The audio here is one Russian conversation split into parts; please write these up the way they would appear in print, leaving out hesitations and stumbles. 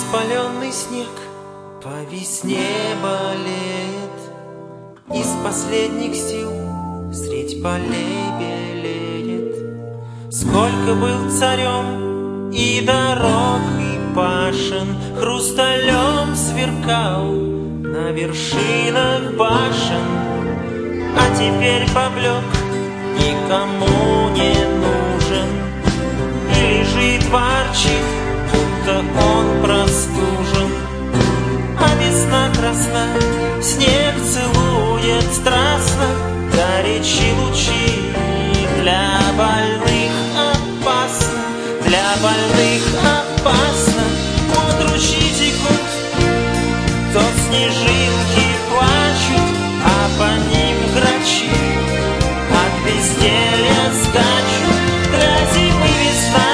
Воспаленный снег по весне болеет, из последних сил средь полей белеет. Сколько был царем и дорог, и пашен, хрусталем сверкал на вершинах башен. А теперь поблек, никому не нужен, и лежит, ворчит, будто он простужен. А весна красна, снег целует страстно горячие лучи. Для больных опасно, для больных опасно. Вот ручьи текут, то снежинки плачут, а по ним грачи от безделья скачут. Для зимы весна,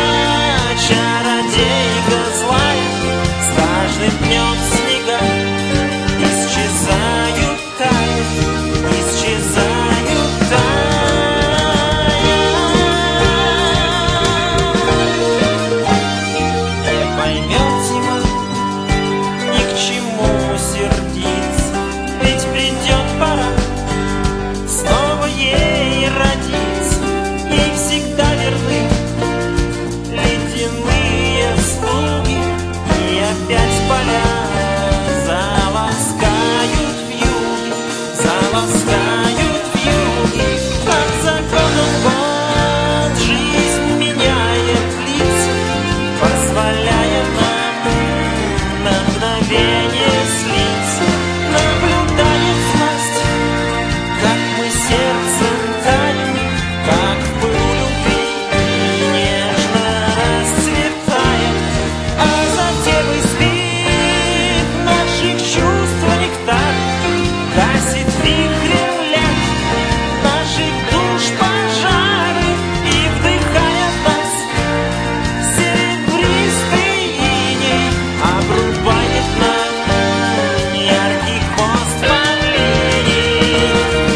чародейка злая, с каждым днем снега исчезают, тают, исчезают, тают. Не поймет зима, ни к чему сердиться, ведь придет пора снова ей родиться. Ей всегда верны ледяные слуги, и опять поля заласкают вьюги, заласкают вьюги. Как законом год жизнь меняет лица, позволяя нам на мгновение слиться. Наблюдает власть, как мы сердцем таем, как в пылу любви нежно расцветаем. А затем испит наших чувств нектар, гасит вихрем лет наших душ пожары, и вдыхая в нас серебристый иней, обрубает нам яркий хвост павлиний.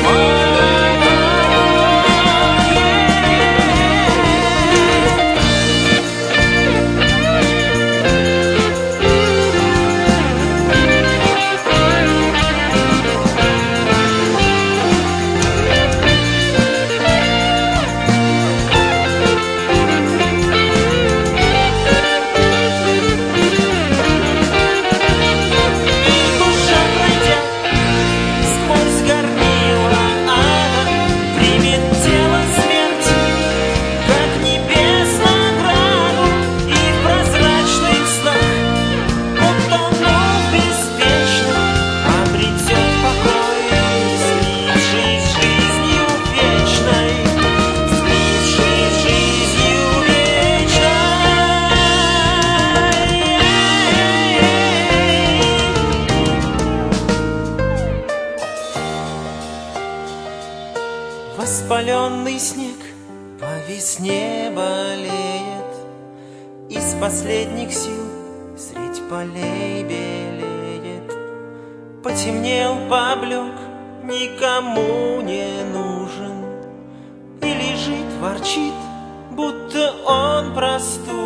Душа, пройдя сквозь горнила ада, примет тело смерти, как небес награду, и в прозрачных снах, утонув беспечно, обретет покой, слившись жизнью вечной, слившись жизнью вечной. Воспаленный снег по весне болеет, из последних сил средь полей белеет. Потемнел, поблек, никому не нужен, и лежит, ворчит, будто он простужен.